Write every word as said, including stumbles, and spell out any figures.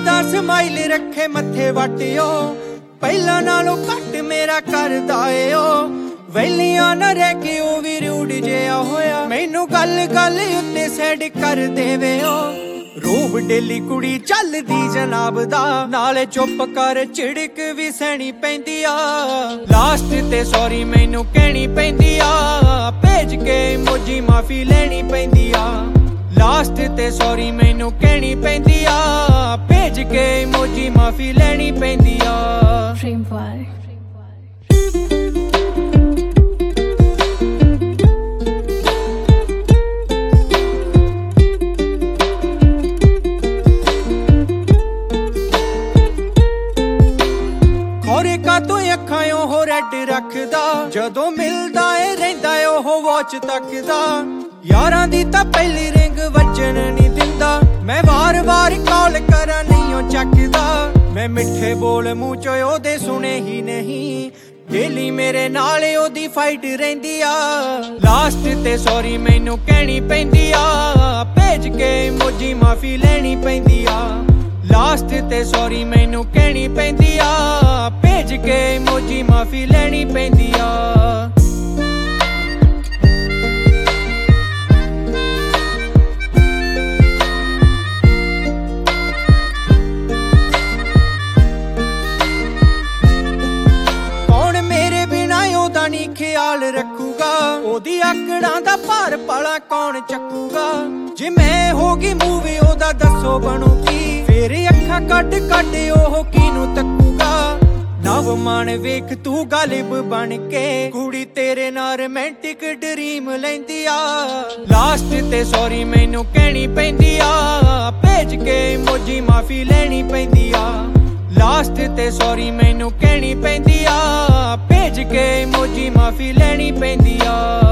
Hasda smile रखे मथे वटियो पहला नालों घट मेरा करदा ए ओ वेलियां ना रह के ओ भी रूड जिहा होया मैनू गल गल उत्ते सैड कर देवे ओ रूह डेली कुड़ी चलदी जनाब दा नाले चुप कर झिड़क भी सहनी पैंदी आ लास्ट ते सॉरी मैनू कहनी पैंदी आ भेज के मोजी माफी लेनी पैंदी आ लास्ट ते सॉरी मैनू कहनी पैंदी आ भेज के मोजी माफी लेनी पैंदी आ तू अखां हो रेड रखदा जदों मिलदा ए रहिंदा ओह वॉच तकदा यारां दी तां पहली रिंग वजन नहीं दिंदा मैं वार वार कॉल करा नहीं ओ चकदा मैं मिठे बोल मूंह चो ओदे सुने ही नहीं डेली मेरे नाल ओदी फाइट रहिंदी आ लास्ट ते सॉरी मैनू कहनी पैंदी आ भेज के मोजी माफी लेनी पैंदी आ लास्ट ते सॉरी मैनू कहनी पैंदी आ भेज के मोजी माफी लेनी पैंदी आ कौन मेरे बिना ओदा नी ख्याल रखूगा ओदी आकड़ां दा भार पाला कौन चकूगा जे मैं होगी मूवी ओदा दसो बनूगी फिर अखा कट कट ओह किनू तकूगा नव मन वेख तू गालिब बन के कुड़ी तेरे नाल रोमांटिक ड्रीम लैंदी आ लास्ट ते सॉरी मैनू कहनी पैंदी आ भेज के मोजी माफी लेनी पैंदी आ लास्ट ते सॉरी मैनू कहनी पैंदी आ भेज के मोजी माफी लेनी पैंदी आ